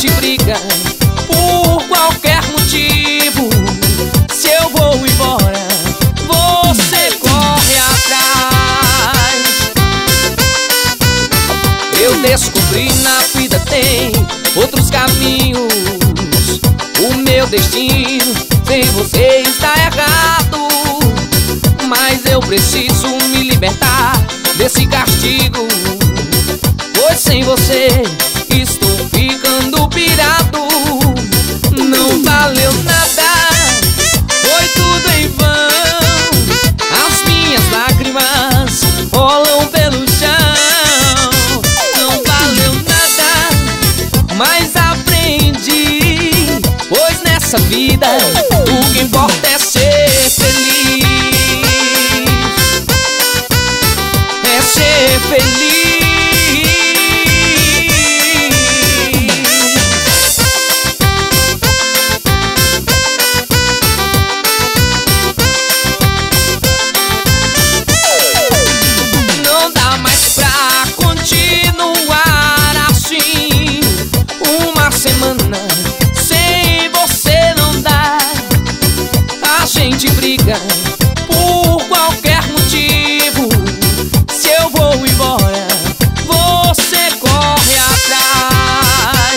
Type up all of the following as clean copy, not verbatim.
gente briga por qualquer motivo. Se eu vou embora, você corre atrás. Eu descobri na vida tem outros caminhos. O meu destino sem você está errado, mas eu preciso me libertar desse castigo, pois sem você estou ficando pirado. Não valeu nada, foi tudo em vão. As minhas lágrimas rolam pelo chão. Não valeu nada, mas aprendi, pois nessa vida o que importa é ser feliz. É ser feliz. Não dá mais pra continuar assim. Uma semana sem você não dá. A gente briga por qualquer motivo. Se eu vou embora, você corre atrás.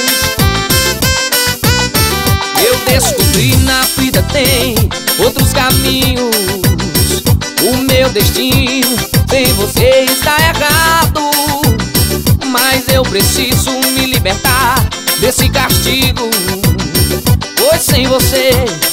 Eu descobri na vida tem outros caminhos. O meu destino sem você está errado, mas eu preciso me libertar desse castigo, pois sem você